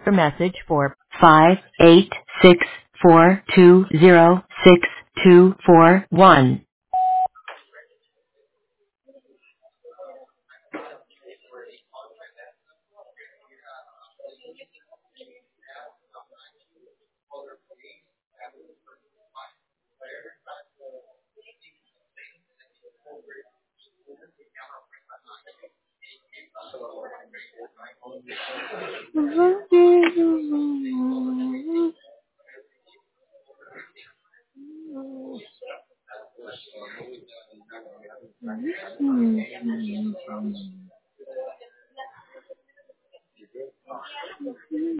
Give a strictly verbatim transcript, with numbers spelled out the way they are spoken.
Your message for five eight six four two zero six two four one.